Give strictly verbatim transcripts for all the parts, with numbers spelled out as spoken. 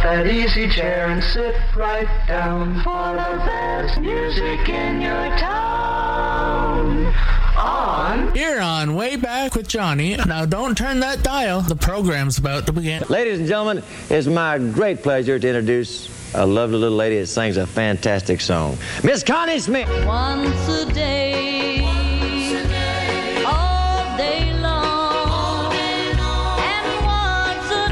that easy chair and sit right down for the best music in your town. On. You're on Way Back with Johnny. Now don't turn that dial. The program's about to begin. Ladies and gentlemen, it's my great pleasure to introduce a lovely little lady that sings a fantastic song. Miss Connie Smith. Once a day, all day long, all day long. And once a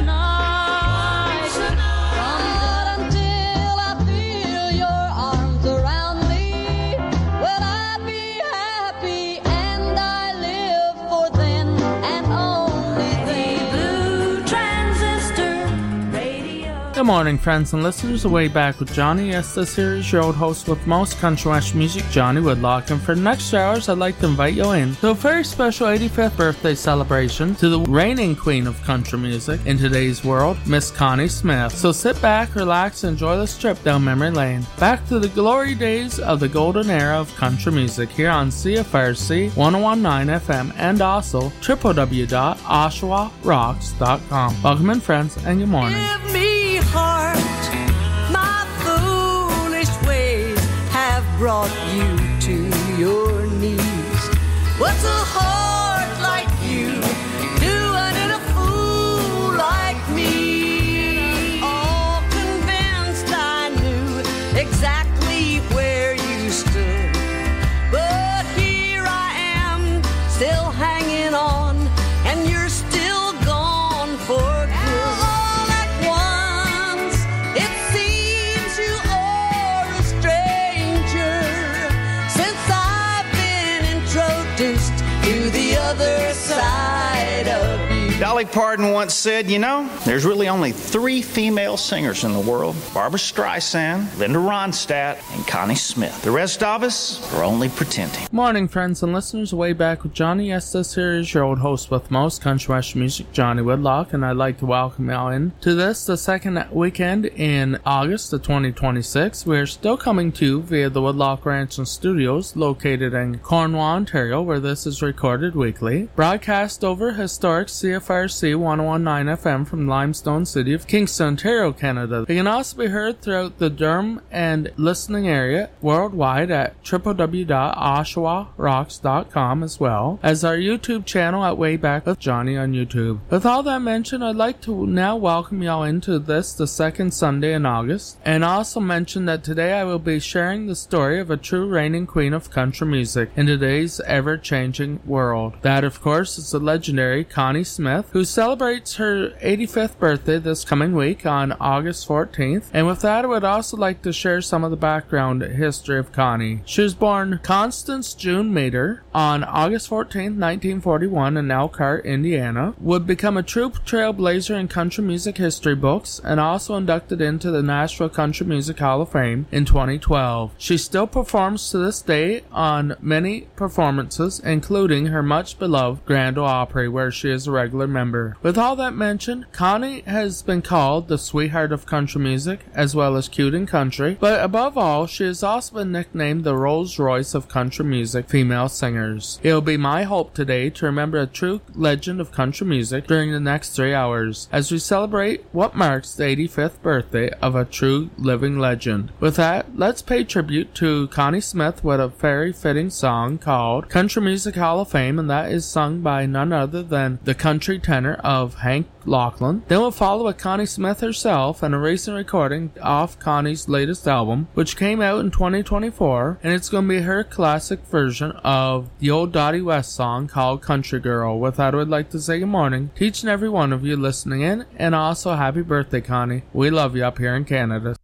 night, once a night. Not until I feel your arms around me will I be happy, and I live for then and only then. Blue Transistor Radio. Good morning, friends and listeners. Way Back with Johnny. Yes, this here is your old host with most country western music, Johnny Woodlock. And for the next two hours, I'd like to invite you in to a very special eighty-fifth birthday celebration to the reigning queen of country music in today's world, Miss Connie Smith. So sit back, relax, and enjoy this trip down memory lane. Back to the glory days of the golden era of country music here on C F R C one oh one point nine F M and also w w w dot oshawa rocks dot com. Welcome in, friends, and good morning. Give me heart, my foolish ways have brought you to your knees. What's a heart like you doing in a fool like me? All convinced I knew exactly where you stood, but here I am still hanging on, and you're still gone for good. All at once it seems you are a stranger, since I've been introduced to the other side of you. Dolly Parton once said, you know, there's really only three female singers in the world: Barbra Streisand, Linda Ronstadt, and Connie Smith. The rest of us are only pretending. Morning, friends and listeners. Way Back with Johnny. Yes, this here is your old host with most country western music, Johnny Woodlock, and I'd like to welcome y'all in to this, the second weekend in August of twenty twenty-six. We're still coming to you via the Woodlock Ranch and Studios located in Cornwall, Ontario, where this is recorded weekly. Broadcast over historic C F R C one oh one point nine F M from Limestone City of Kingston, Ontario, Canada. It can also be heard throughout the Durham and listening area worldwide at w w w dot oshawa rocks dot com, as well as our YouTube channel at Way Back with Johnny on YouTube. With all that mentioned, I'd like to now welcome y'all into this, the second Sunday in August, and also mention that today I will be sharing the story of a true reigning queen of country music in today's ever-changing world. That, of course, is the legendary Connie Smith, who celebrates her eighty-fifth birthday this coming week on August fourteenth. And with that, I would also like to share some of the background history of Connie. She was born Constance June Mater on August fourteenth, nineteen forty-one in Elkhart, Indiana, would become a true trailblazer in country music history books, and also inducted into the Nashville Country Music Hall of Fame in twenty twelve. She still performs to this day on many performances, including her much beloved Grand Ole Opry, where she is a regular member. With all that mentioned, Connie has been called the sweetheart of country music, as well as cute in country, but above all, she has also been nicknamed the Rolls Royce of country music female singers. It will be my hope today to remember a true legend of country music during the next three hours, as we celebrate what marks the eighty-fifth birthday of a true living legend. With that, let's pay tribute to Connie Smith with a very fitting song called Country Music Hall of Fame, and that is sung by none other than the country tenor of Hank Lachlan. Then we'll follow with Connie Smith herself and a recent recording off Connie's latest album, which came out in twenty twenty-four, and it's going to be her classic version of the old Dottie West song called Country Girl. With that, I would like to say good morning to each and every one of you listening in, and also happy birthday, Connie. We love you up here in Canada.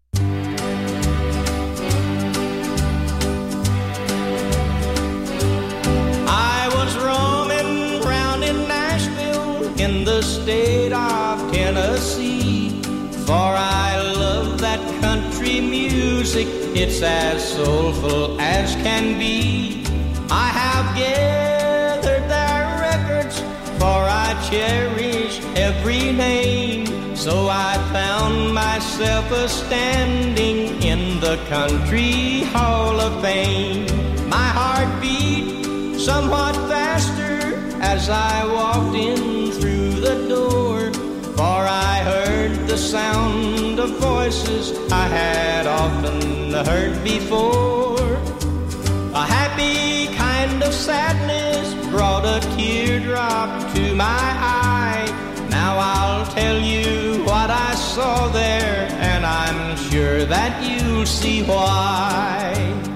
I was roaming round in Nashville in the state of Tennessee, for I love that country music, it's as soulful as can be. I have gathered their records, for I cherish every name, so I found myself a standing in the Country Hall of Fame. My heart beat somewhat faster as I walked in through the door, for I heard the sound of voices I had often heard before. A happy kind of sadness brought a teardrop to my eye. Now I'll tell you what I saw there, and I'm sure that you'll see why.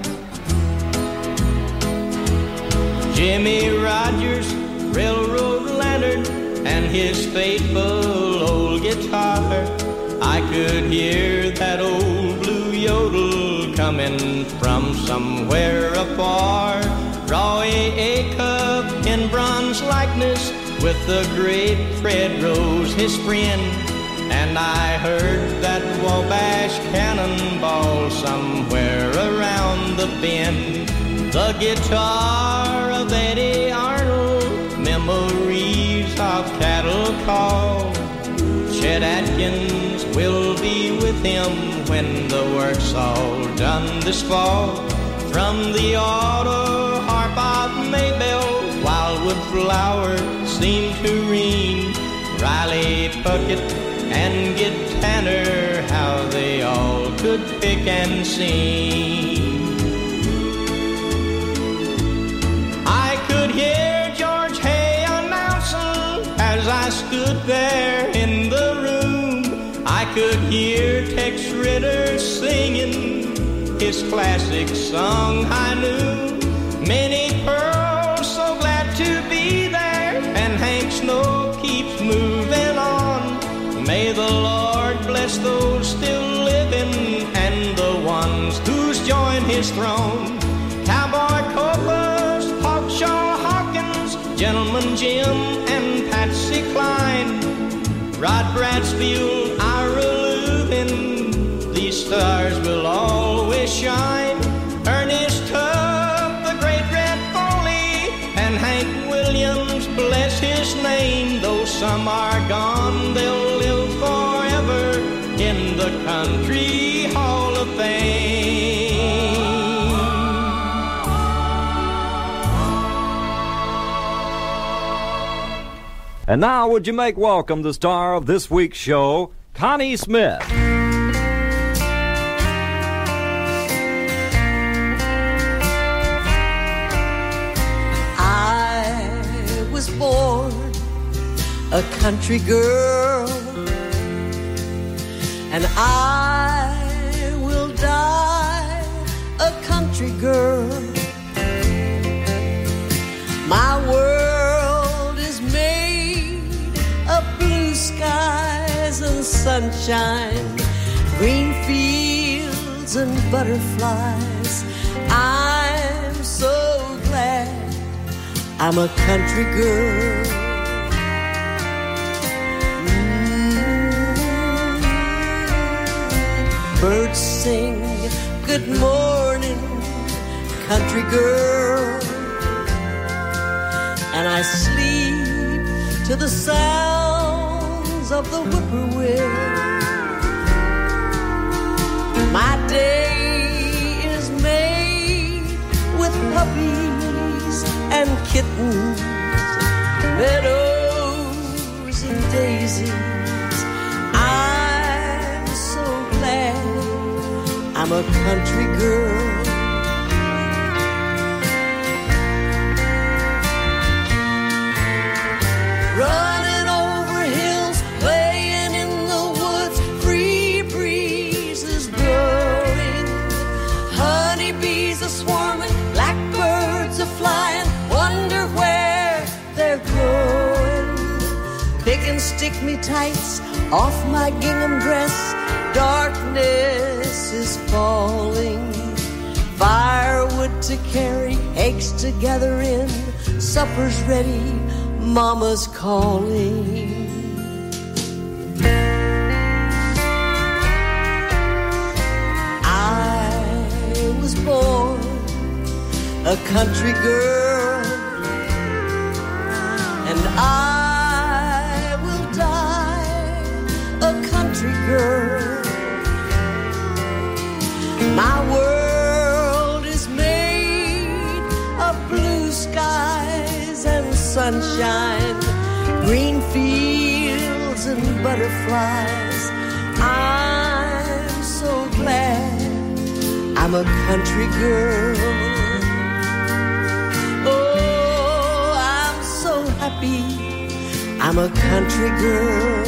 Jimmy Rogers, railroad lantern, and his faithful old guitar. I could hear that old blue yodel coming from somewhere afar. Roy Acuff in bronze likeness with the great Fred Rose, his friend. And I heard that Wabash cannonball somewhere around the bend. The guitar of Eddie Arnold, memories of cattle call. Chet Atkins will be with him when the work's all done this fall. From the auto harp of Maybelle, wildwood flowers seem to ring. Riley Puckett and Gid Tanner, how they all could pick and sing. I could hear George Hay announcing as I stood there in the room. I could hear Tex Ritter singing his classic song, High Noon. Minnie Pearl, so glad to be there, and Hank Snow keeps moving on. May the Lord bless those still living and the ones who's joined his throne. Cowboy Copas, Hawkshaw Hawkins, Gentleman Jim, and Patsy Cline. Rod Bradsfield, Ira Lubin, these stars will always shine. Ernest Tubb, the great Red Foley, and Hank Williams, bless his name. Though some are gone, they'll live forever in the Country Hall of Fame. And now, would you make welcome the star of this week's show, Connie Smith. I was born a country girl, and I will die a country girl. My world is made of blue skies and sunshine, green fields and butterflies. I'm so glad I'm a country girl. Birds sing, good morning, country girl. And I sleep to the sounds of the whippoorwill. My day is made with puppies and kittens, meadows and daisies. I'm so glad I'm a country girl. Running over hills, playing in the woods, free breezes blowing, honeybees are swarming, blackbirds are flying, wonder where they're going. Pick and stick me tights off my gingham dress, darkness is falling, firewood to carry, eggs to gather in, supper's ready, Mama's calling. I was born a country girl, and I will die a country girl. My world is made of blue skies and sunshine, green fields and butterflies. I'm so glad I'm a country girl. Oh, I'm so happy I'm a country girl.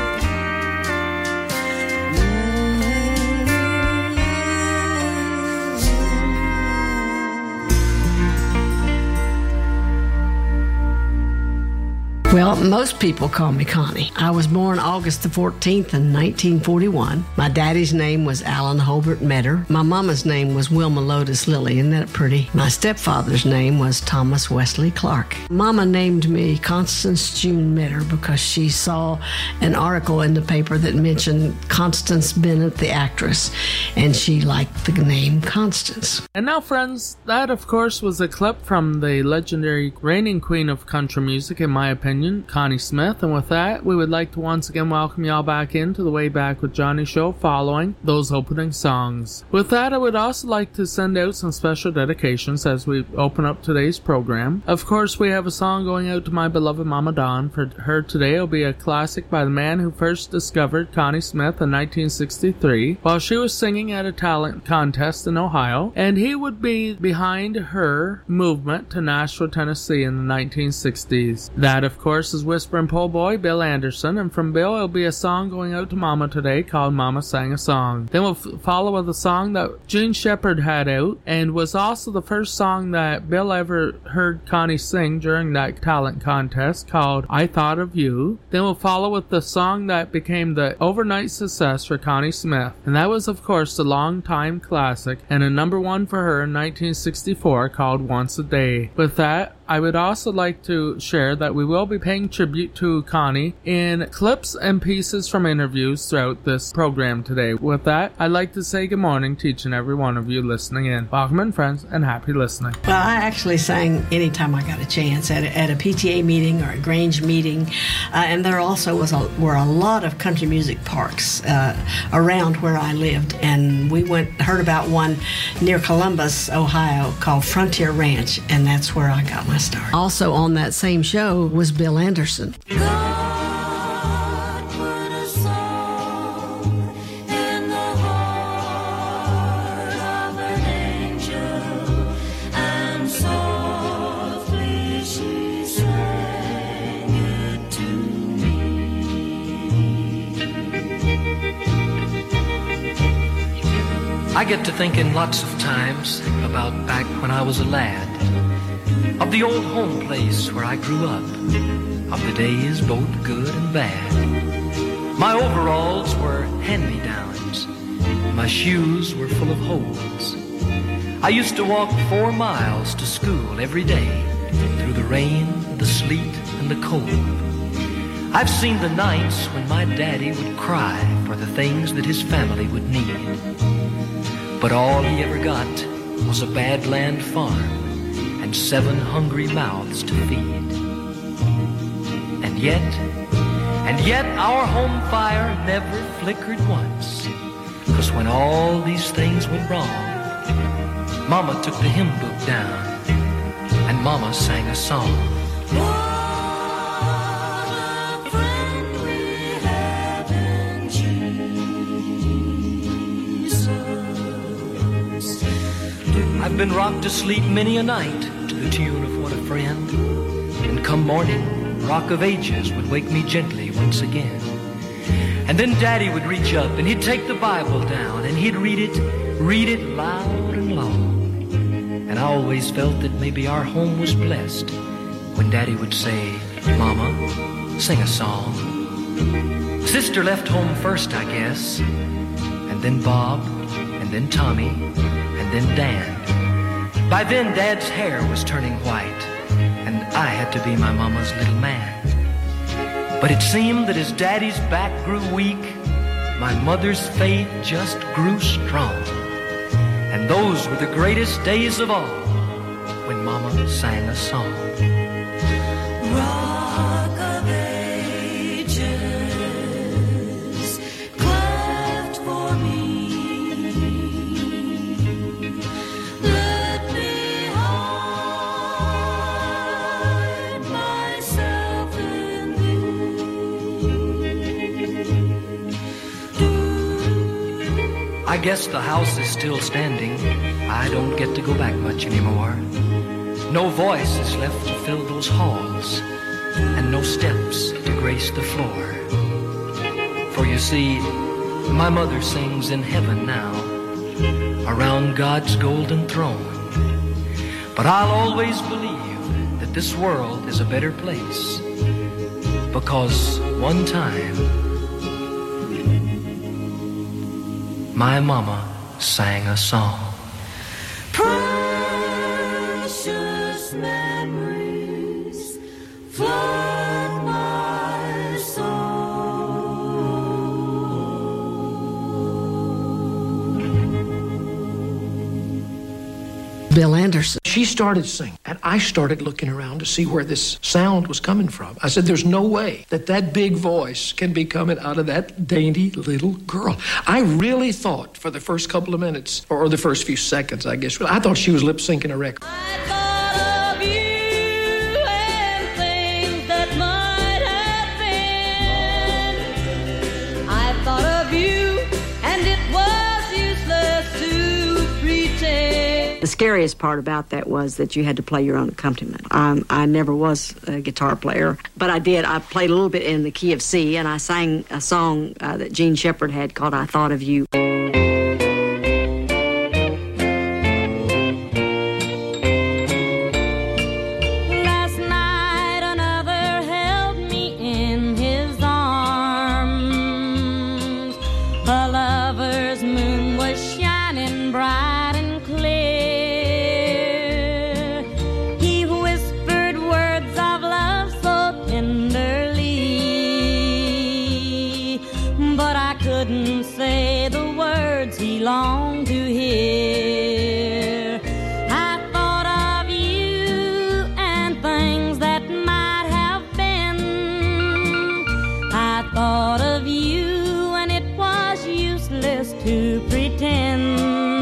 Well, most people call me Connie. I was born August the fourteenth in nineteen forty-one. My daddy's name was Alan Holbert Metter. My mama's name was Wilma Lotus Lilly. Isn't that pretty? My stepfather's name was Thomas Wesley Clark. Mama named me Constance June Metter because she saw an article in the paper that mentioned Constance Bennett, the actress, and she liked the name Constance. And now, friends, that of course was a clip from the legendary reigning queen of country music, in my opinion, Connie Smith. And with that, we would like to once again welcome y'all back into the Way Back with Johnny show following those opening songs. With that, I would also like to send out some special dedications as we open up today's program. Of course, we have a song going out to my beloved Mama Dawn. For her today, it'll be a classic by the man who first discovered Connie Smith in nineteen sixty-three while she was singing at a talent contest in Ohio, and he would be behind her movement to Nashville, Tennessee in the nineteen sixties. That, of course, is Whispering Po' Boy, Bill Anderson, and from Bill it'll be a song going out to Mama today called Mama Sang a Song. Then we'll f- follow with a song that Gene Shepard had out and was also the first song that Bill ever heard Connie sing during that talent contest called I Thought of You. Then we'll follow with the song that became the overnight success for Connie Smith, and that was of course the long-time classic and a number one for her in nineteen sixty-four called Once a Day. With that, I would also like to share that we will be paying tribute to Connie in clips and pieces from interviews throughout this program today. With that, I'd like to say good morning to each and every one of you listening in. Welcome in, friends, and happy listening. Well, I actually sang anytime I got a chance at a, at a P T A meeting or a Grange meeting, uh, and there also was a, were a lot of country music parks uh, around where I lived, and we went heard about one near Columbus, Ohio, called Frontier Ranch, and that's where I got my start. Also on that same show was Bill Anderson. God put a song in the heart of an angel, and softly she sang it to me. I get to thinking lots of times about back when I was a lad, of the old home place where I grew up, of the days both good and bad. My overalls were hand-me-downs, my shoes were full of holes. I used to walk four miles to school every day, through the rain, the sleet, and the cold. I've seen the nights when my daddy would cry for the things that his family would need. But all he ever got was a badland farm and seven hungry mouths to feed. And yet, and yet our home fire never flickered once, 'cause when all these things went wrong, Mama took the hymn book down and Mama sang a song. I've been rocked to sleep many a night to the tune of What a Friend. And come morning, Rock of Ages would wake me gently once again. And then Daddy would reach up and he'd take the Bible down and he'd read it, read it loud and long. And I always felt that maybe our home was blessed when Daddy would say, Mama, sing a song. Sister left home first, I guess, and then Bob, and then Tommy, and then Dan. By then, Dad's hair was turning white, and I had to be my mama's little man. But it seemed that as Daddy's back grew weak, my mother's faith just grew strong. And those were the greatest days of all, when Mama sang a song. Rock of Ages, cleft for me. Let me hide myself in thee. I guess the house is still standing. I don't get to go back much anymore. No voice is left to fill those halls, and no steps to grace the floor. For you see, my mother sings in heaven now, around God's golden throne. But I'll always believe that this world is a better place, because one time my mama sang a song. Precious memories flood my soul. Bill Anderson. She started singing, and I started looking around to see where this sound was coming from. I said, there's no way that that big voice can be coming out of that dainty little girl. I really thought for the first couple of minutes, or the first few seconds, I guess, I thought she was lip-syncing a record. I thought of you and things that might have been. I thought of you, and it was useless to pretend. The scariest part about that was that you had to play your own accompaniment. Um, I never was a guitar player, but I did. I played a little bit in the key of C, and I sang a song uh, that Gene Shepard had called I Thought of You. Last night another held me in his arms. A lover's moon was shining bright and clear. He whispered words of love so tenderly, but I couldn't say the words he longed to hear. I thought of you and things that might have been. I thought of you and it was useless to pretend.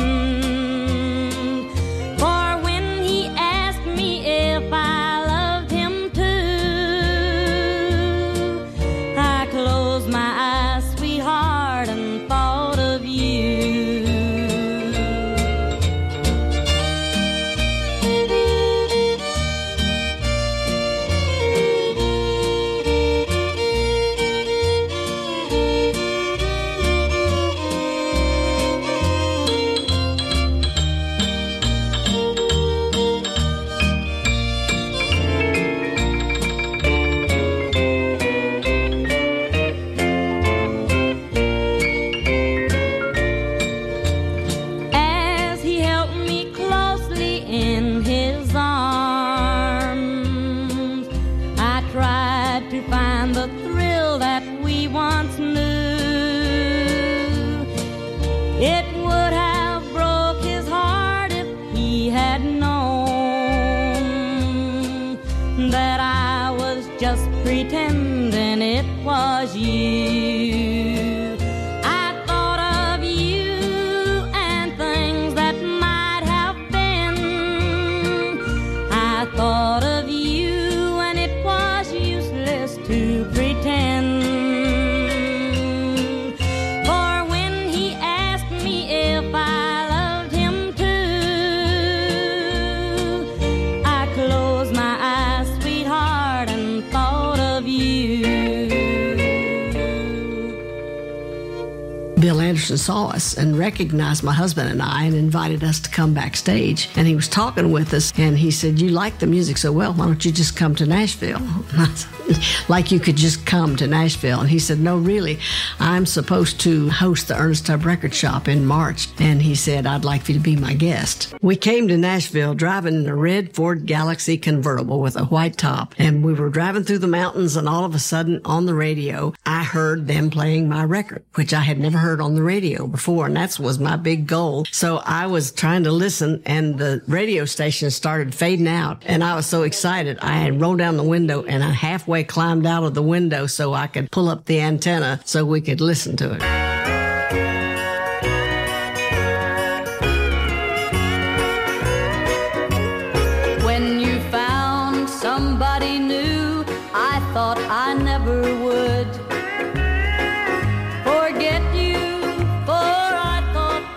For when he asked me if I loved him too, I closed my eyes, sweetheart, and thought of you. As he held me closely in his arms, I tried to find the thrill that we once knew. It would have broke his heart if he had known that I was just pretending it was you. I thought of you and things that might have been. I thought of you and it was useless to pretend. For when he asked me if I loved him too, I closed my eyes, sweetheart, and thought of you. Bill Anderson saw us and recognized my husband and I and invited us to come backstage. And he was talking with us, and he said, you like the music so well, why don't you just come to Nashville? Like you could just come to Nashville. And he said, no, really, I'm supposed to host the Ernest Tubb Record Shop in March. And he said, I'd like for you to be my guest. We came to Nashville driving in a red Ford Galaxy convertible with a white top. And we were driving through the mountains, and all of a sudden on the radio, I heard them playing my record, which I had never heard on the radio before. And that was my big goal. So I was trying to listen, and the radio station started fading out. And I was so excited. I had rolled down the window, and I halfway climbed out of the window so I could pull up the antenna so we could listen to it. When you found somebody new, I thought I never would forget you, for I thought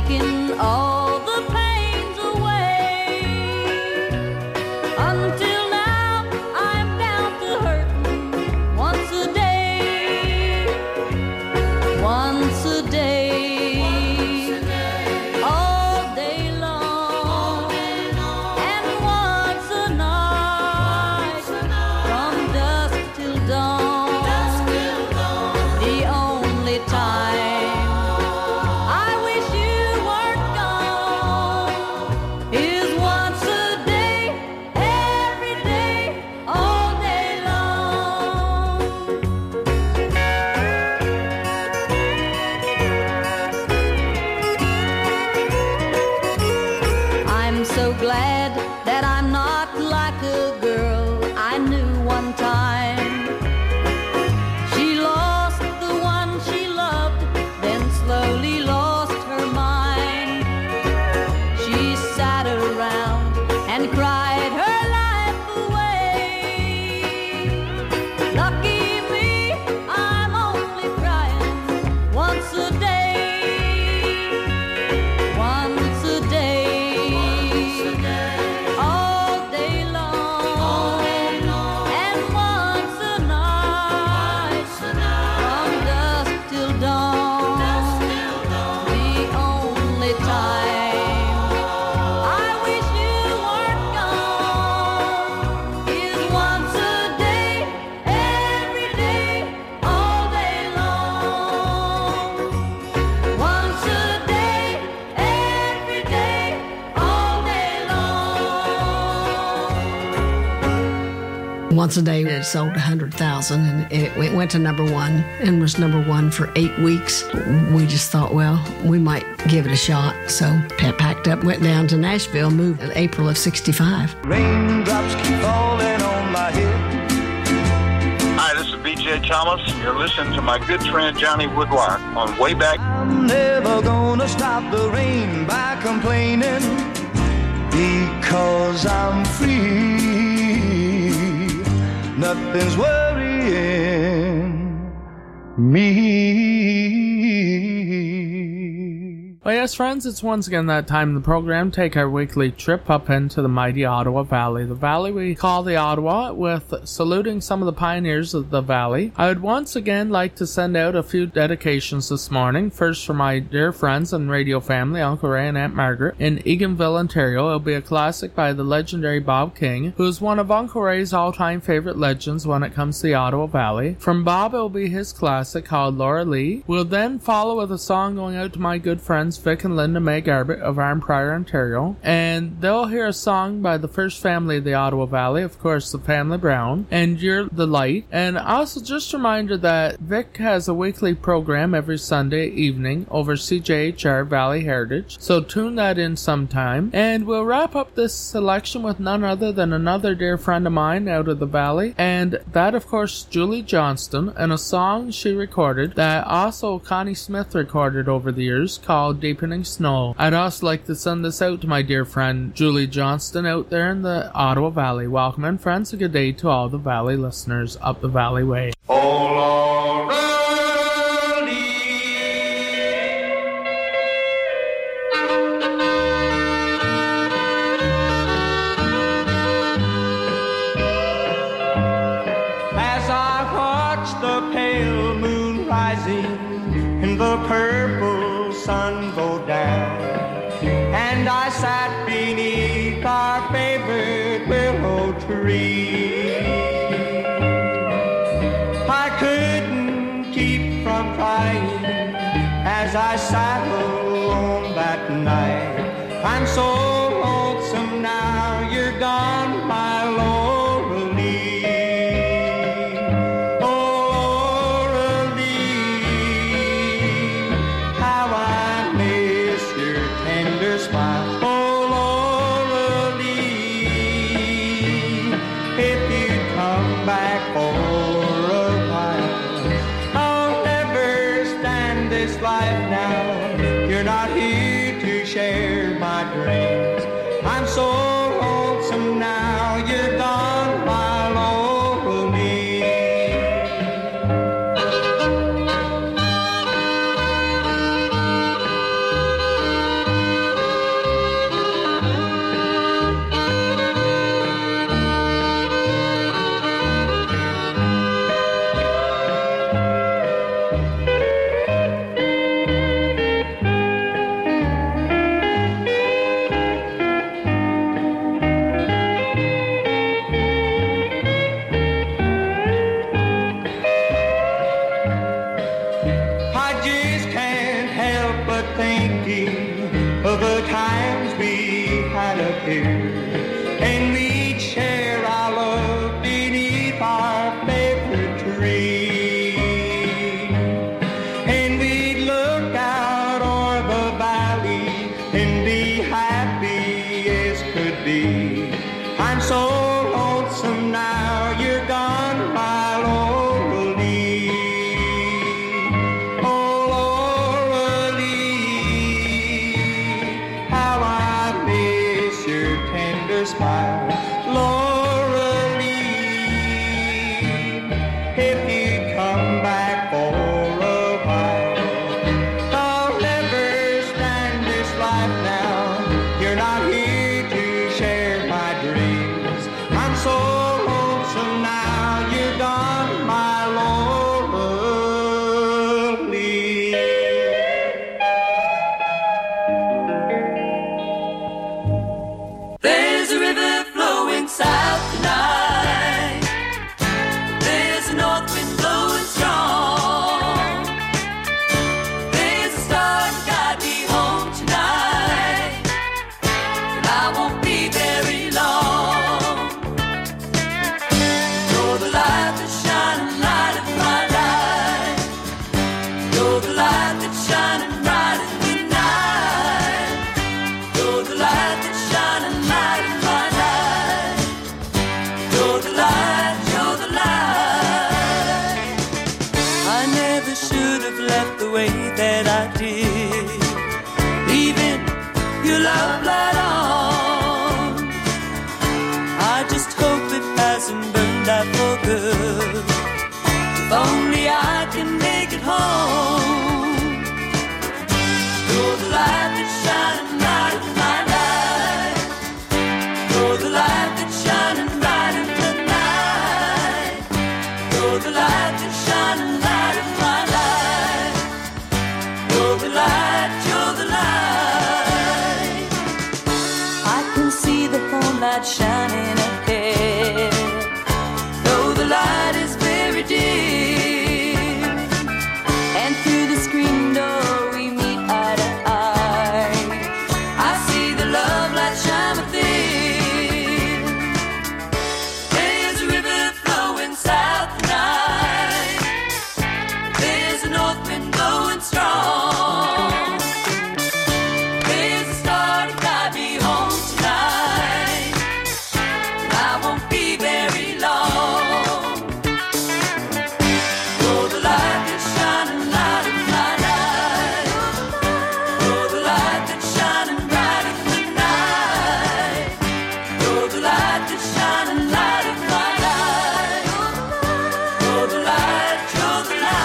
taking all the pains away. Until now, I'm down to hurting once a day. Once a day. All day long. And once a night. From dusk till dawn. The only time I wish you weren't gone is once a day, every day, all day long. I'm so glad that I'm not like a girl I knew one time. She lost the one she loved, then slowly lost her mind. She sat around and cried her life away. Lucky me, I'm only crying once a day. Once a day. All day long. And once a night. From dusk till dawn. The only time I wish you weren't gone is once a day, every day, all day long. Once a day, every day, all day long. Once a Day, it sold one hundred thousand, and it went went to number one and was number one for eight weeks. We just thought, well, we might give it a shot. So pa- packed up, went down to Nashville, moved in April of sixty-five. Raindrops keep falling on my head. Hi, this is B J Thomas. You're listening to my good friend Johnny Woodward on Way Back. I'm never gonna stop the rain by complaining because I'm free. Nothing's worrying me. Well, yes, friends, it's once again that time in the program. Take our weekly trip up into the mighty Ottawa Valley. The valley we call the Ottawa, with saluting some of the pioneers of the valley. I would once again like to send out a few dedications this morning. First, for my dear friends and radio family, Uncle Ray and Aunt Margaret in Eganville, Ontario. It'll be a classic by the legendary Bob King, who is one of Uncle Ray's all-time favorite legends when it comes to the Ottawa Valley. From Bob, it'll be his classic called Laura Lee. We'll then follow with a song going out to my good friends Vic and Linda May Garbett of Arnprior, Ontario, and they'll hear a song by the first family of the Ottawa Valley, of course, the family Brown, and You're the Light. And also just a reminder that Vic has a weekly program every Sunday evening over C J H R Valley Heritage, so tune that in sometime. And we'll wrap up this selection with none other than another dear friend of mine out of the valley, and that, of course, Julie Johnston, and a song she recorded that also Connie Smith recorded over the years called Deepening Snow. I'd also like to send this out to my dear friend Julie Johnston out there in the Ottawa Valley. Welcome, and friends, a good day to all the valley listeners up the valley way. Oh, Laura As I watch the pale moon rising and the purple sun go down, and I sat beneath our favorite willow tree, I couldn't keep from crying as I sat alone that night. I'm so lonesome now you're gone, my Laura Lee. Oh, Laura Lee, how I miss your tender smile. Oh, Laura Lee, if you'd come back for a while, I'll never stand this life now if you come back for a while. I'll never stand this life now. You're not here to share my dreams. I'm so lonesome now you're gone, my lovely. There's a river flowing south tonight. There's a north wind blowing strong. There's a star that got me home tonight, and I won't be very long. You're the light that's shining light of my life. You're the light that's shining bright in the night. You're the light that's shining light of my life. You're the light, you're the light. I never should have left the way that I did, leaving your love light on. I just hope it hasn't burned out for good. If only I can make it home. You're the light that's shining light of my life. You're the light that's shining bright in the night. You're the light that's shining light of my life. You're the light, you're the light. I can see the moonlight shining ahead, though the light is very dim. And through the screen door we meet eye to eye. I see the love light shine within. There's a river flowing south tonight. There's a north wind blowing strong. There's a star to guide me home tonight, and I won't be very long. You're the light that's shining light of my life. You're the light that's shining bright in the night. You're the light that's shining light of my life. You're the light, you're the light.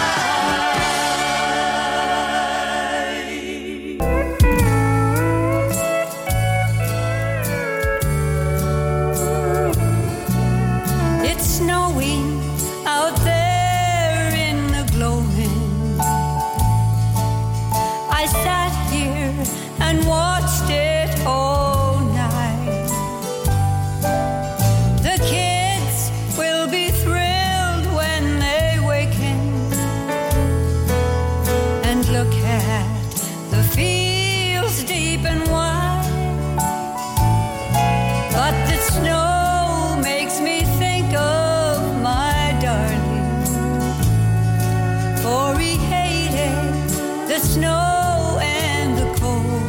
It's snowing out there in the gloaming. I sat here and watched it all night. The kids will be thrilled when they waken and look at the fields deep and wide. But the snow makes me think of my darling, for he hated the snow and the cold.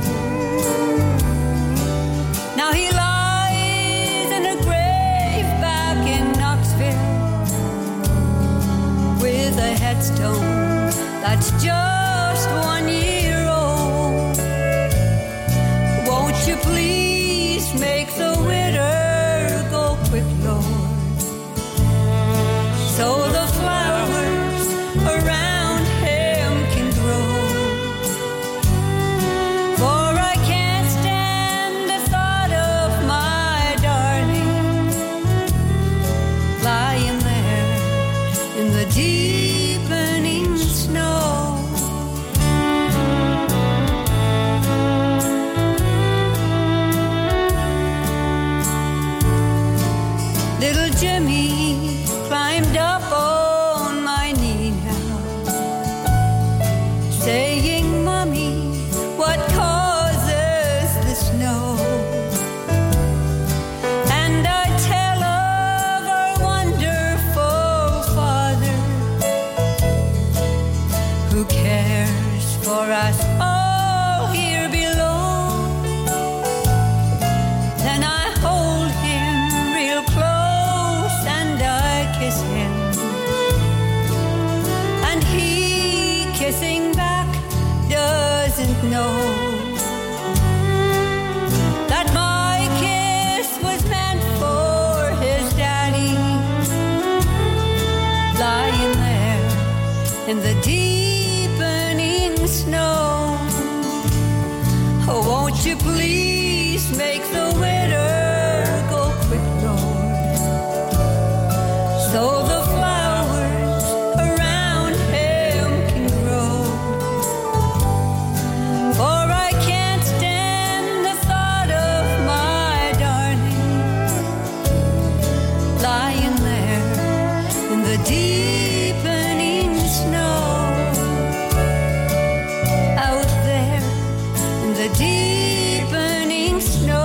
Now he lies in a grave back in Knoxville with a headstone that's just one year old. Won't you please make the winter go quick, Lord, so the flowers around him can grow. For I can't stand the thought of my darling lying there in the deepening snow. Little Jimmy climbed up on my knee now, saying, Mommy, what causes the snow? And I tell of our wonderful Father who cares for us all here below. Then I hold him real close and I kiss him, and he, kissing back, doesn't know that my kiss was meant for his daddy lying in the deepening snow. Oh, won't you please make the winter go quick, Lord, so the flowers around him can grow. For I can't stand the thought of my darling lying there in the deepening snow. Out there in the deepening snow.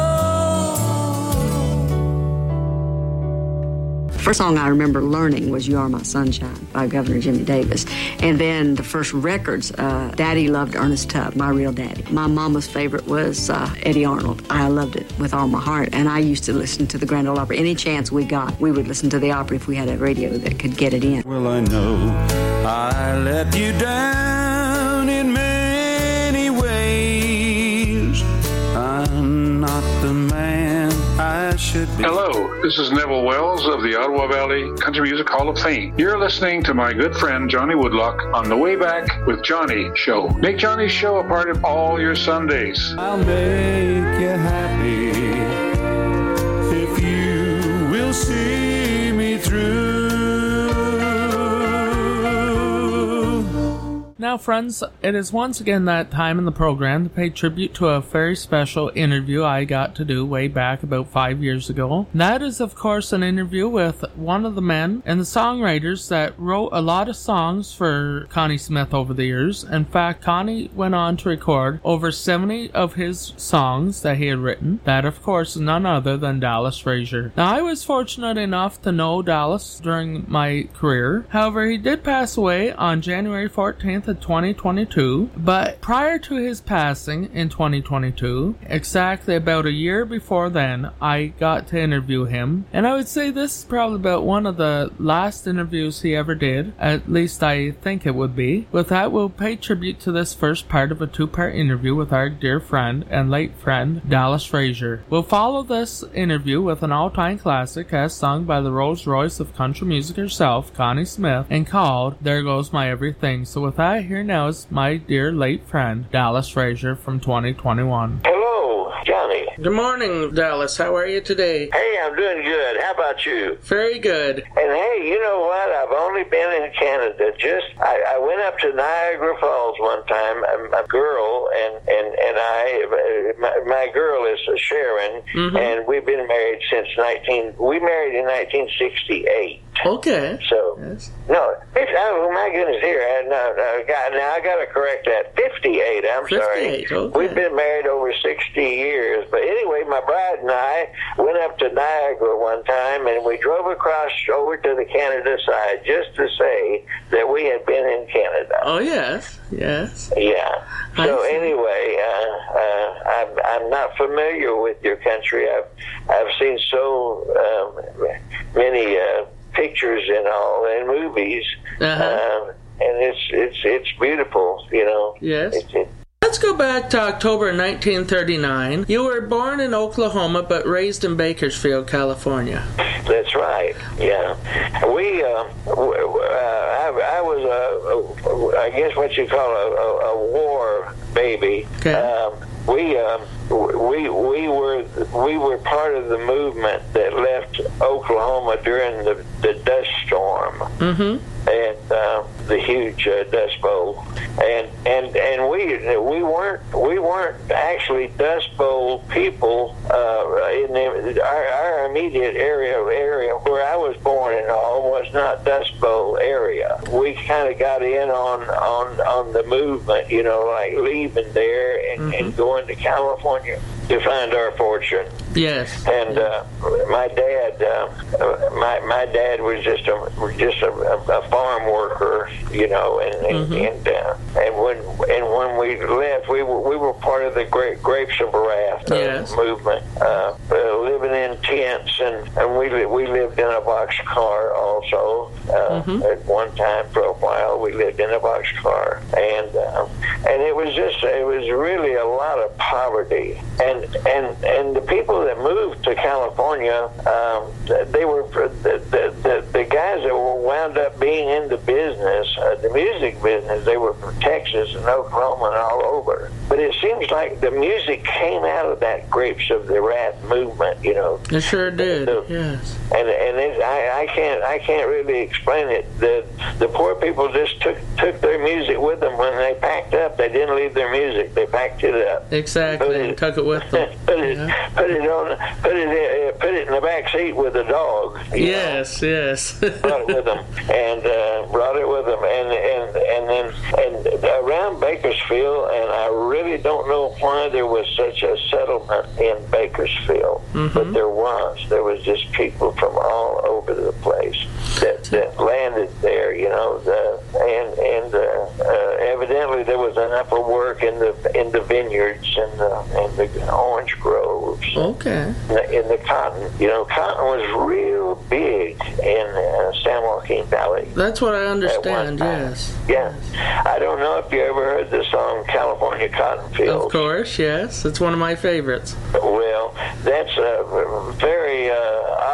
First song I remember learning was You Are My Sunshine by Governor Jimmy Davis. And then the first records, uh, Daddy loved Ernest Tubb, my real daddy. My mama's favorite was uh, Eddie Arnold. I loved it with all my heart. And I used to listen to the Grand Ole Opry. Any chance we got, we would listen to the opera if we had a radio that could get it in. Well, I know I let you down in many ways. I'm not the man I should be. Hello, this is Neville Wells of the Ottawa Valley Country Music Hall of Fame. You're listening to my good friend Johnny Woodlock on the Way Back with Johnny show. Make Johnny's show a part of all your Sundays. I'll make you happy if you will see me through. Now, friends, it is once again that time in the program to pay tribute to a very special interview I got to do way back about five years ago. And that is, of course, an interview with one of the men and the songwriters that wrote a lot of songs for Connie Smith over the years. In fact, Connie went on to record over seventy of his songs that he had written. That, of course, is none other than Dallas Frazier. Now, I was fortunate enough to know Dallas during my career. However, he did pass away on January fourteenth, twenty twenty-two, but prior to his passing in twenty twenty-two, exactly about a year before then, I got to interview him, and I would say this is probably about one of the last interviews he ever did, at least I think it would be. With that, we'll pay tribute to this first part of a two-part interview with our dear friend and late friend, Dallas Frazier. We'll follow this interview with an all-time classic as sung by the Rolls Royce of country music herself, Connie Smith, and called There Goes My Everything. So with that, here now is my dear late friend, Dallas Frazier from twenty twenty-one. Hello, Johnny. Good morning, Dallas. How are you today? Hey, I'm doing good. How about you? Very good. And hey, you know what? I've only been in Canada. Just I, I went up to Niagara Falls one time. A, a girl and and and I, my, my girl is Sharon, mm-hmm. and we've been married since nineteen. We married in nineteen sixty-eight. Okay. So yes. no, it's, oh my goodness, here. I, no, no, God, now I got to correct that. fifty-eight. I'm fifty-eight, sorry. okay. We've been married over sixty years. But anyway, my bride and I went up to Niagara one time, and we drove across over to the Canada side just to say that we had been in Canada. Oh yes, yes. Yeah. I So see. anyway, uh, uh, I'm I'm not familiar with your country. I've I've seen so um, many. Uh, pictures and all and movies, uh-huh. um, and it's it's it's beautiful, you know. Yes. It's, it, Let's go back to October nineteen thirty-nine. You were born in Oklahoma but raised in Bakersfield, California. That's right. Yeah. We, uh, w- w- uh, I, I was a, a, I guess what you call a, a, a war baby. Okay. Um, we, um, we, we were, we were part of the movement that left Oklahoma during the, the dust storm. Mm-hmm. And uh, the huge uh, Dust Bowl, and and and we we weren't we weren't actually Dust Bowl people uh, in the, our, our immediate area area where I was born and all was not Dust Bowl area. We kind of got in on on on the movement, you know, like leaving there and, mm-hmm. and going to California to find our fortune. Yes. And uh, my dad, uh, my my dad was just a just a, a farm worker, you know, and and mm-hmm. and, uh, and when and when we left, we were we were part of the Gra- Grapes of Wrath uh, yes. movement, uh, uh, living in tents, and, and we li- we lived in a boxcar also. Uh, Mhm. At one time, for a while, we lived in a boxcar, and uh, and it was just it was really a lot of poverty, and and and the people that moved to California, um, they were the, the the the guys that were wound up being in the business, uh, the music business. They were from Texas and Oklahoma and all over. But it seems like the music came out of that Grapes of the Wrath movement, you know. It sure did. The- Yes. And and it, I, I can't I can't really explain it. The the poor people just took took their music with them when they packed up. They didn't leave their music. They packed it up. Exactly. And took it with them. Put it put it on put it in, put it in the back seat with the dog. you Yes. Yes. brought it with them and uh, brought it with them and and and then and around Bakersfield, and I really don't know why there was such a settlement in Bakersfield, Mhm. but there was. There was just people from all over the place that, that landed there, you know, the, and and uh, uh, evidently there was enough of work in the in the vineyards and the and the orange groves. Okay. In the, in the cotton, you know, cotton was real big in uh, San Joaquin Valley. That's what I At one understand. time. Yes. Yeah, I don't know if you ever heard the song "California Cotton Fields." Of course. Yes. It's one of my favorites. Well, that's a very uh,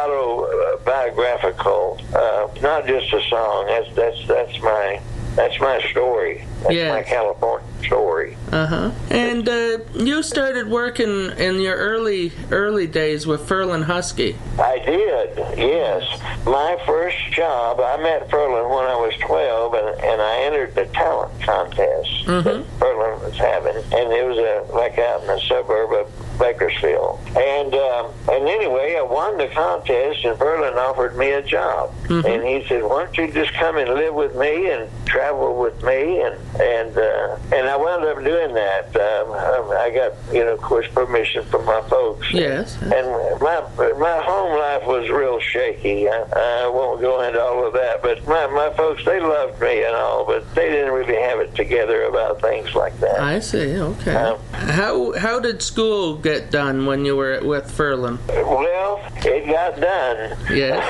autobiographical, uh, not just a song. That's that's that's my that's my story. That's Yes. my California story. Uh huh. And uh, you started working in your early early days with Ferlin Husky. I did, yes. My first job, I met Ferlin when I was twelve, and, and I entered the talent contest Mhm. that Ferlin was having, and it was a, like out in the suburb of Bakersfield. And um, and anyway, I won the contest, and Ferlin offered me a job. Mhm. And he said, "Why don't you just come and live with me and travel with me?" And and uh, and I wound up doing that. Um, I got, you know, of course, permission from my folks. Yes. And my my home life was real shaky. I, I won't go into all of that, but my, my folks, they loved me and all, but they didn't really have it together about things like that. I see. Okay. Um, how how did school get done when you were with Ferlin? Well, it got done. Yes.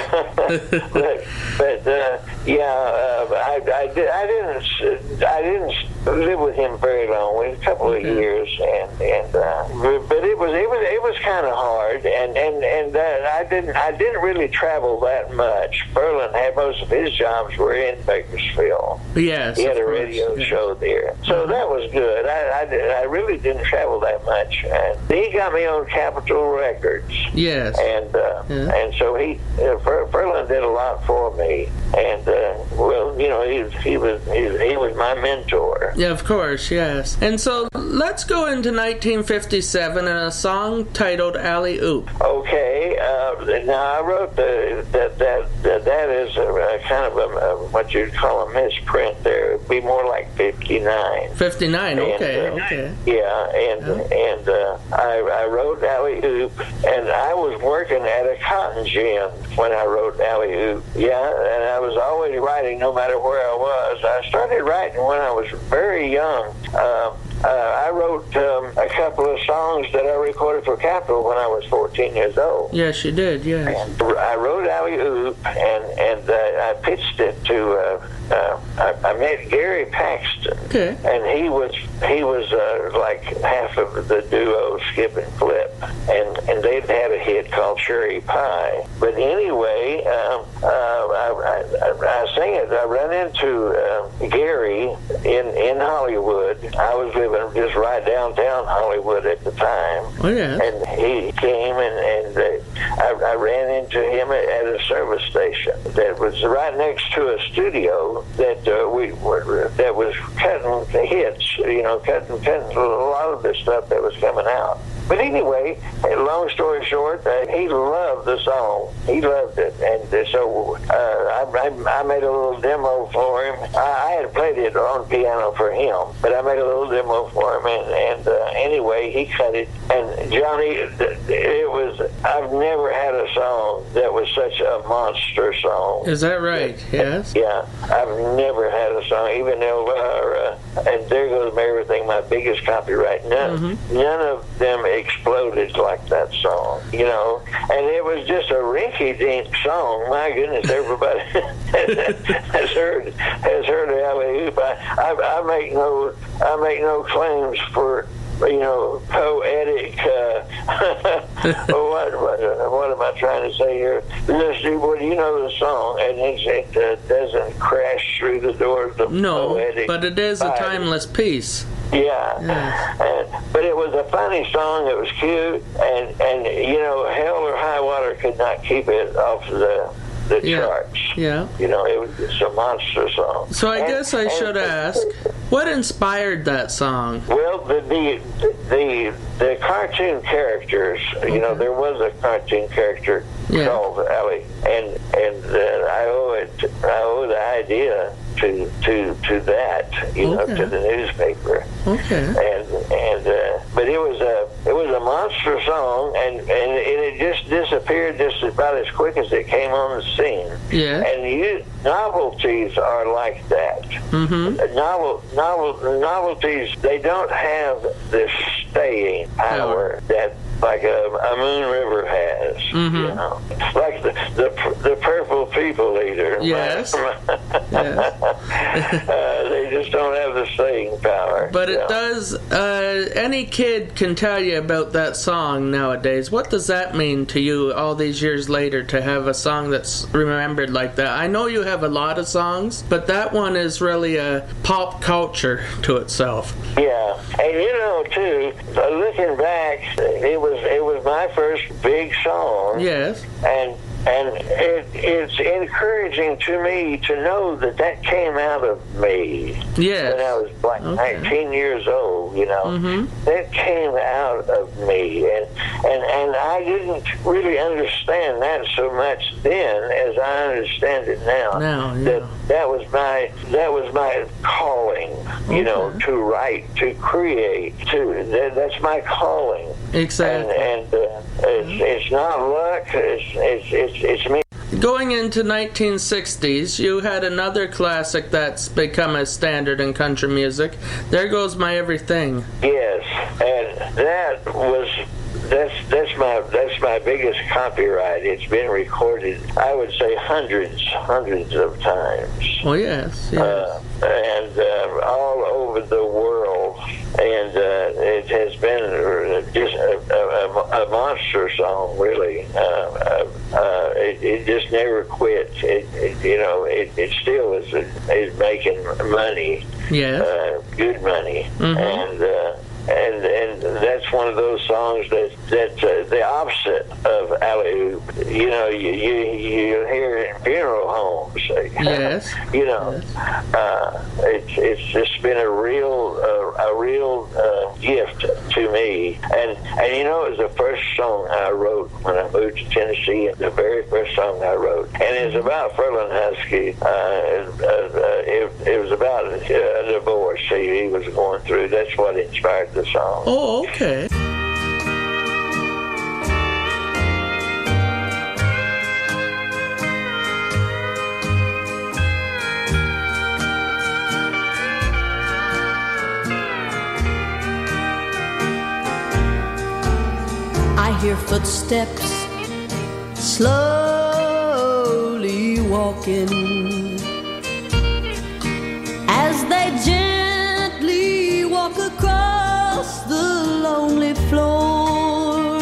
but but uh, yeah, uh, I I, did, I didn't I didn't live with him very long. We a couple of years, and and uh, but it was it was it was kind of hard, and and and uh, I didn't I didn't really travel that much. Ferlin had most of his jobs were in Bakersfield. Yes. He had of a course. radio Yeah. show there, so that was good. I I, did, I really didn't travel that much, and he got me on Capitol Records. Yes. And uh, Yeah. and so he uh, Fer- Ferlin did a lot for me, and uh, well, you know, he he was he, he was my mentor. Yeah, of course, yes. And so let's go into nineteen fifty-seven and a song titled Alley Oop. Okay, uh, now I wrote the, that that that that is a, a kind of a, a what you'd call a misprint. There, it'd be more like fifty-nine. fifty-nine. Okay. And, uh, okay. Yeah, and and uh, I, I wrote Alley Oop, and I was working at a cotton gin when I wrote Alley Oop. Yeah, and I was always writing no matter where I was. I started writing when I was very young. Uh, uh, I wrote um, a couple of songs that I recorded for Capitol when I was fourteen years old. Yes, you did. Yes. And I wrote Alley Oop, and and uh, I pitched it to. Uh, uh, I, I met Gary Paxton, Okay. and he was he was uh, like half of the duo Skip and Flip, and and they'd had a hit called Cherry Pie. But anyway, um, uh, I, I, I sing it. I ran into uh, Gary in in Hollywood. I was living just right downtown Hollywood at the time. Oh, yeah. And he came and, and uh, I, I ran into him at, at a service station that was right next to a studio that uh, we were that was cutting the hits, you know, cutting, cutting a lot of the stuff that was coming out. But anyway, long story short, uh, he loved the song. He loved it, and uh, so uh, I, I, I made a little demo for him. I, I had played it on piano for him, but I made a little demo for him, and, and uh, anyway, he cut it. And Johnny, it was, I've never had a song that was such a monster song. Is that right? Yes. Yeah, I've never had a song, even though, uh, uh, and there goes everything, my biggest copyright. None, Mm-hmm. none of them exploded like that song, you know. And it was just a rinky-dink song. My goodness, everybody has heard has heard of Alley Oop. I, I, I make no I make no claims for, you know, poetic. Uh, what, what what am I trying to say here? Just well, you know the song, and it's, it uh, doesn't crash through the doors of No, poetic. but it is a vibe. timeless piece. Yeah, Yes. and, but it was a funny song. It was cute, and and you know, Hell or High Water could not keep it off the the Yeah. charts. Yeah. You know, it was just a monster song. So I And- guess I and- should ask, what inspired that song? Well, the the the, the cartoon characters. You know, there was a cartoon character Yeah. called Allie, and and uh, I owe it. I owe the idea to to to that. You know, Okay. to the newspaper. Okay. And and uh, but it was a it was a monster song, and and, and it just disappeared just about as quick as it came on the scene. Yeah. And you, novelties are like that. Mm-hmm. Novel novel novelties, they don't have the staying power that like a, a Moon River has. Mm-hmm. You know, like the the, the Purple People Eater. Yes. Yes. uh, they just don't have the staying power. But you it know. does, uh, any kid can tell you about that song nowadays. What does that mean to you all these years later to have a song that's remembered like that? I know you have a lot of songs, but that one is really a pop culture to itself. Yeah, and you know too, uh, looking back, it was it was my first big song. Yes. And and it, it's encouraging to me to know that that came out of me. Yes. When I was like Okay. nineteen years old, you know, Mm-hmm. that came out of me, and and and I didn't really understand that so much then as I understand it now. Now, yeah. That that was my that was my calling, you know, to write, to create, to that, that's my calling. Exactly. And, and uh, it's, it's not luck. It's it's it's, it's me. Going into nineteen sixties, you had another classic that's become a standard in country music. There Goes My Everything. Yes, and that was that's that's my that's my biggest copyright. It's been recorded, I would say, hundreds hundreds of times. Oh yes, yes. Uh, and uh, all over the world, and uh, it has been just a, a, a monster song, really. Uh, uh, uh, it, it just never quits. It, it you know, it, it still is is making money, Yes. uh, good money, Mhm. and. Uh, And and that's one of those songs that that's uh, the opposite of alley-oop. You know, you you, you hear it in funeral homes. Yes. You know, uh, it's it's just been a real uh, a real uh, gift to me. And and you know, it was the first song I wrote when I moved to Tennessee. And the very first song I wrote, and it's about Ferlin Husky. Uh, uh, uh, it, it was about a divorce he, he was going through. That's what inspired the song. Oh, okay. I hear footsteps slowly walking as they gently walk across the lonely floor,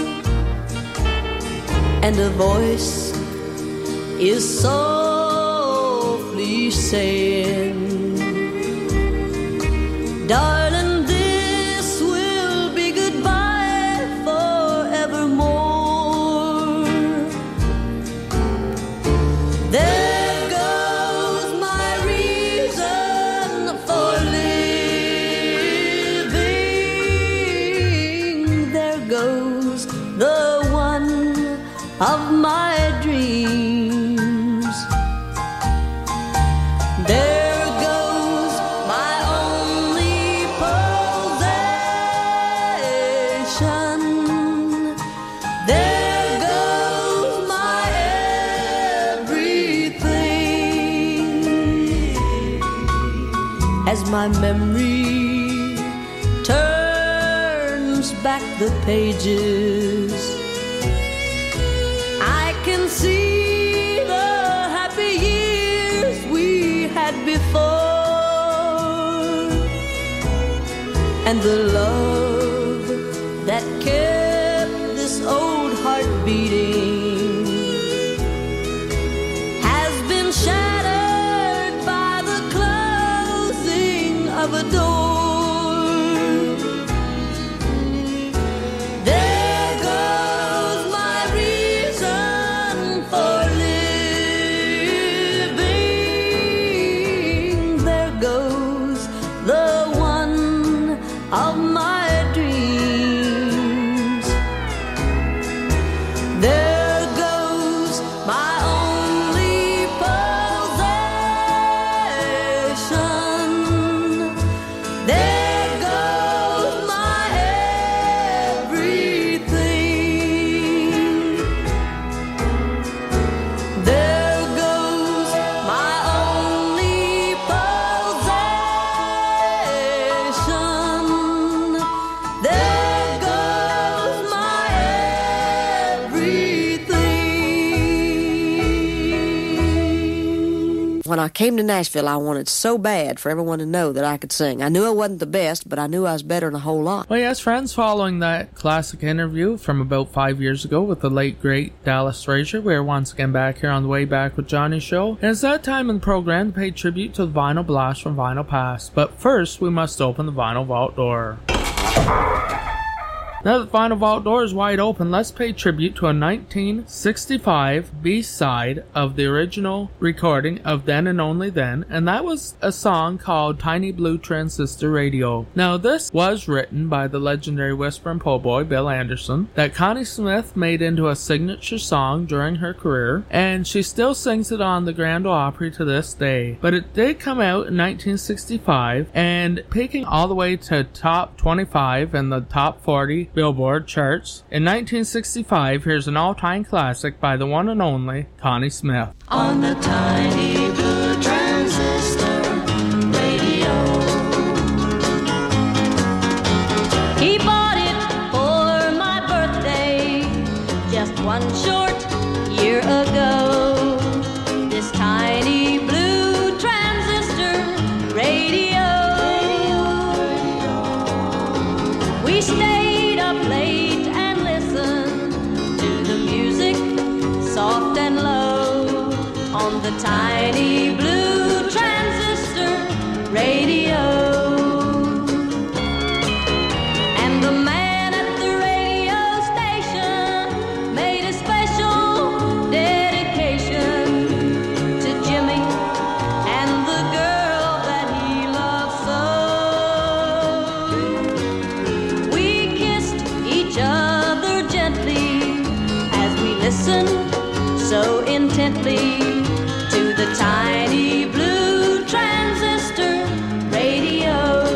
and a voice is softly saying, "Darling, this will be goodbye forevermore." There goes my reason for living. There goes the one of my dreams. There goes my only possession. There goes my everything. As my memory turns back the pages, I can see the happy years we had before, and the love that kept this old heart beating has been shattered by the closing of a door. There goes my reason for living. There goes the one of my dreams. There goes my only possession. There goes my everything. There goes my only possession. There goes my everything. When I came to Nashville, I wanted so bad for everyone to know that I could sing. I knew I wasn't the best, but I knew I was better than a whole lot. Well, yes, friends, following that classic interview from about five years ago with the late, great Dallas Frazier, we're once again back here on the Way Back with Johnny show. And it's that time in the program to pay tribute to the Vinyl Blast from Vinyl Past. But first, we must open the Vinyl Vault door. Now that the Vinyl Vault door is wide open, let's pay tribute to a nineteen sixty-five B-side of the original recording of Then and Only Then, and that was a song called Tiny Blue Transistor Radio. Now this was written by the legendary whisper and po' boy Bill Anderson, that Connie Smith made into a signature song during her career, and she still sings it on the Grand Ole Opry to this day. But it did come out in nineteen sixty-five, and peaking all the way to top twenty-five and the top forty Billboard charts. In nineteen sixty-five, here's an all-time classic by the one and only Connie Smith. On the tiny blue transistor radio. He bought it for my birthday just one short year ago. This tiny blue transistor radio. We stayed up late and listened to the music soft and low on the tiny blue transistor radio. And the man at the radio station made a special dedication to Jimmy and the girl that he loved so. We kissed each other gently as we listened so intently to the tiny blue transistor radio.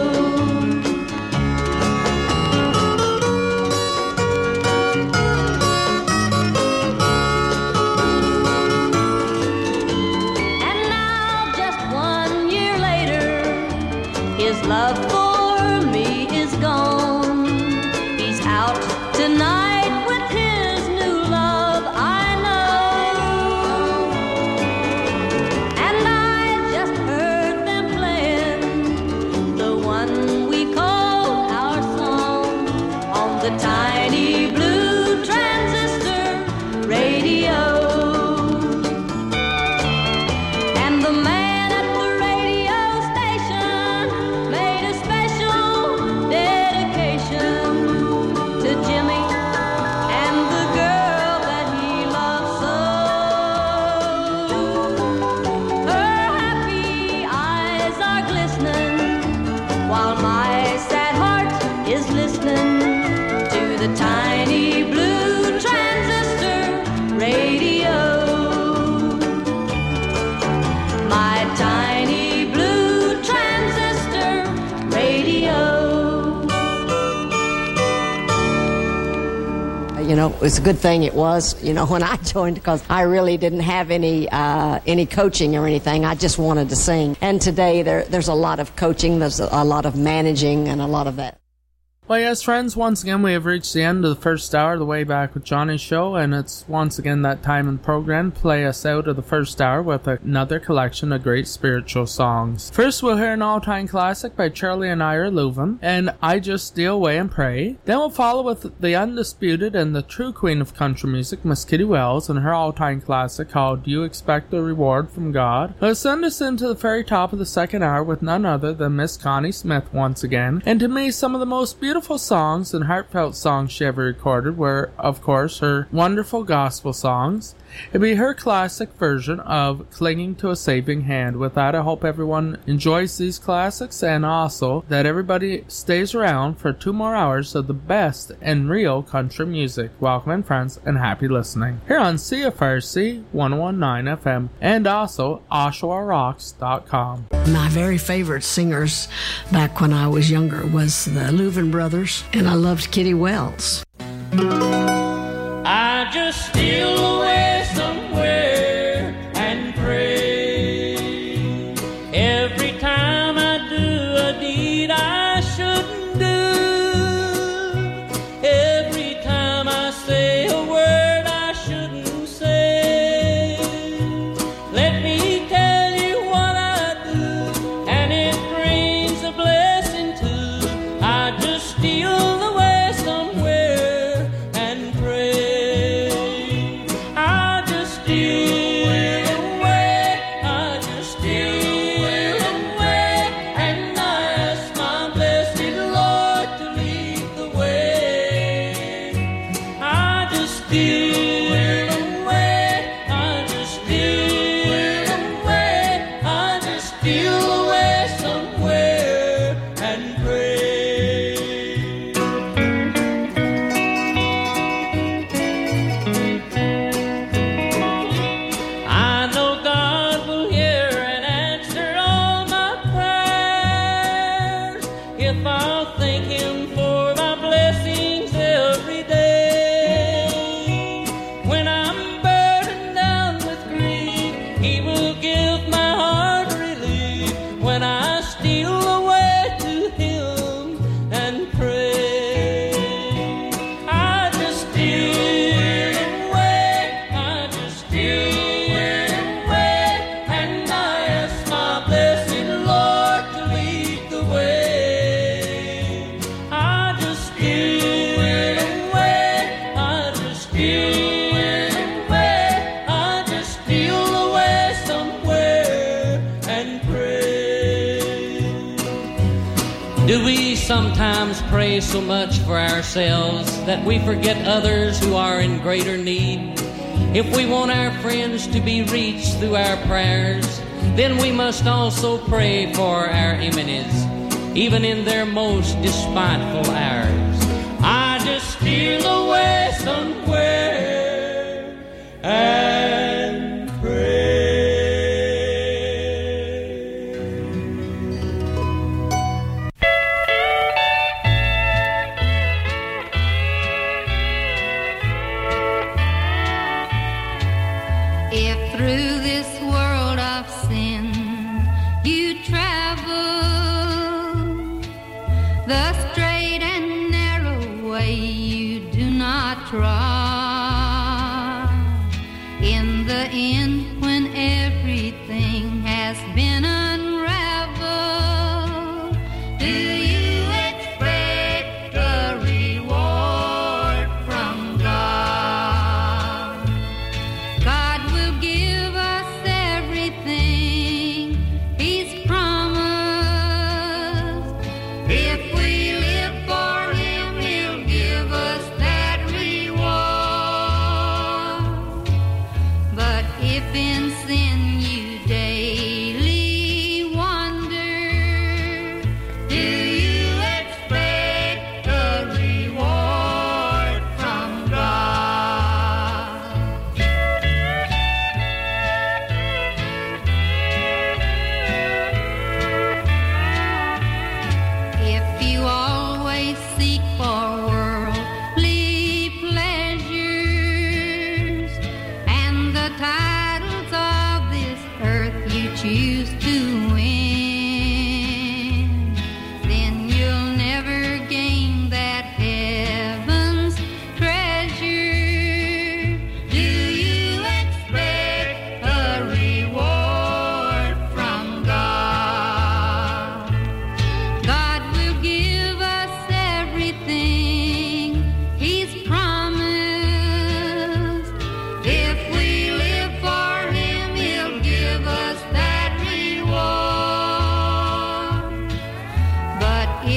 And now, just one year later, his love for me is gone. He's out tonight with his new love, I know. And I just heard them playing the one we call our song on the tiny blue transistor radio. And the man at the radio station made a special dedication to Jimmy and the girl that he loved so. Her happy eyes are glistening while my sad heart is listening to the tiny blue transistor radio. My tiny blue transistor radio. You know, it's a good thing it was, you know, when I joined, because I really didn't have any uh, any coaching or anything. I just wanted to sing. And today there there's a lot of coaching, there's a lot of managing, and a lot of that. Well, yes, friends, once again, we have reached the end of the first hour of the Way Back with Johnny show, and it's once again that time in the program to play us out of the first hour with another collection of great spiritual songs. First, we'll hear an all-time classic by Charlie and Ira Louvin, and I Just Steal Away and Pray. Then we'll follow with the undisputed and the true queen of country music, Miss Kitty Wells, and her all-time classic called Do You Expect a Reward from God? It'll send us into the very top of the second hour with none other than Miss Connie Smith once again, and to me, some of the most beautiful Beautiful songs and heartfelt songs she ever recorded were, of course, her wonderful gospel songs. It'd be her classic version of Clinging to a Saving Hand. With that, I hope everyone enjoys these classics and also that everybody stays around for two more hours of the best and real country music. Welcome in, friends, and happy listening. Here on C F R C one oh one point nine F M and also Oshawa Rocks dot com. My very favorite singers back when I was younger was the Louvin Brothers, and I loved Kitty Wells. I just steal away somewhere and pray. Every time I do a deed I shouldn't do. Every time I say a word I shouldn't say. Let me tell you what I do, and it brings a blessing too. I just steal away somewhere and pray. I just steal away, I just steal away, and I ask my blessed Lord to lead the way. I just steal away, I just steal away, I just steal away somewhere and pray. I know God will hear and answer all my prayers if I'll thank Him for my blessings every day. When I'm burdened down with grief, He will give my heart relief. When I steal away to Him and pray, I just steal away, I just steal away, and I ask my blessed Lord to lead the way. I just steal away, I just steal away, I just steal away somewhere and pray. Do we sometimes pray so much for ourselves that we forget others who are in greater need? If we want our friends to be reached through our prayers, then we must also pray for our enemies, even in their most despiteful hours. I just steal away somewhere and pray. If through this world of sin you travel the straight and narrow way, you do not trod,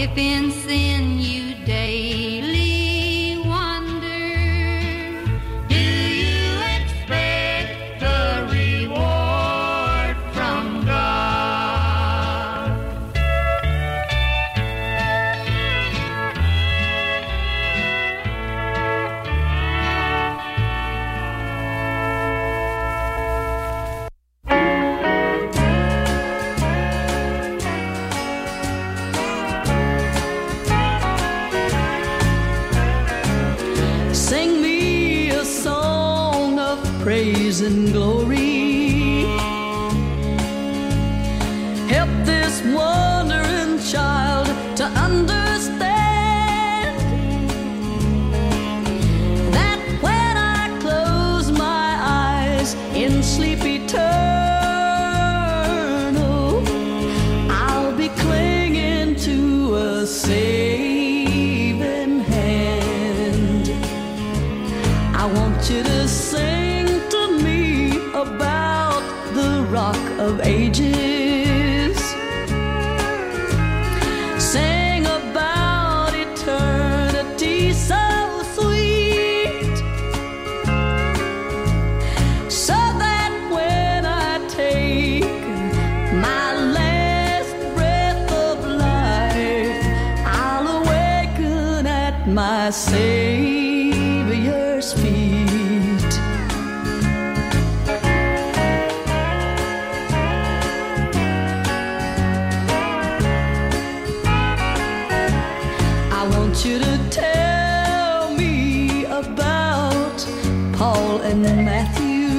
if in sin you daily wander, do you expect a reward from God? Sing me a song of praise and glory. Help this wandering child to understand that when I close my eyes in sleep eternal, I'll be clinging to a saving hand. I want you to sing to me about the Rock of Ages. Sing about eternity so sweet, so that when I take my last breath of life, I'll awaken at my Savior's feet. I want you to tell me about Paul and Matthew,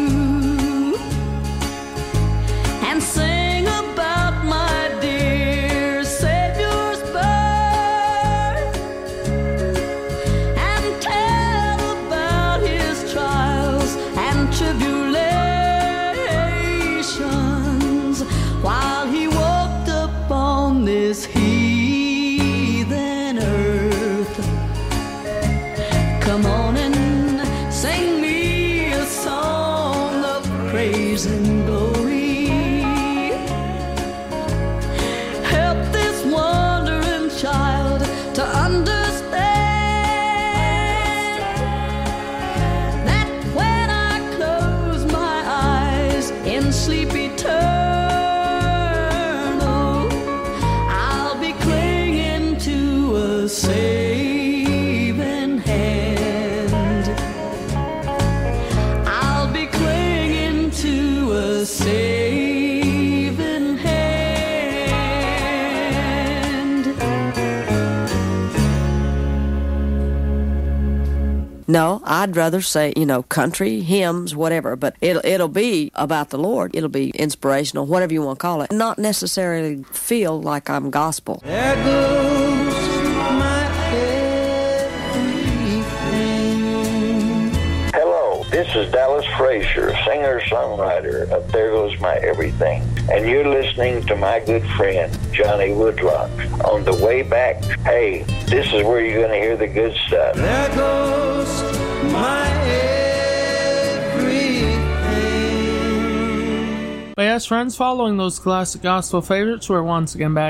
and sing about my dear Savior's birth, and tell about his trials and tribulations while he walked upon this heathen earth. Come on and sing me a song of praise and glory. Help this wandering child to understand that when I close my eyes in sleep eternal, I'll be clinging to a saving hand. I'll be clinging to a saving hand. No, I'd rather say, you know, country, hymns, whatever, but it'll, it'll be about the Lord. It'll be inspirational, whatever you want to call it. Not necessarily feel like I'm gospel. There goes my everything. Hello, this is Dallas Frazier, singer-songwriter of There Goes My Everything, and you're listening to my good friend, Johnny Woodlock, on the way back. Hey, this is where you're going to hear the good stuff. There goes my everything. But yes, friends, following those classic gospel favorites, we're once again back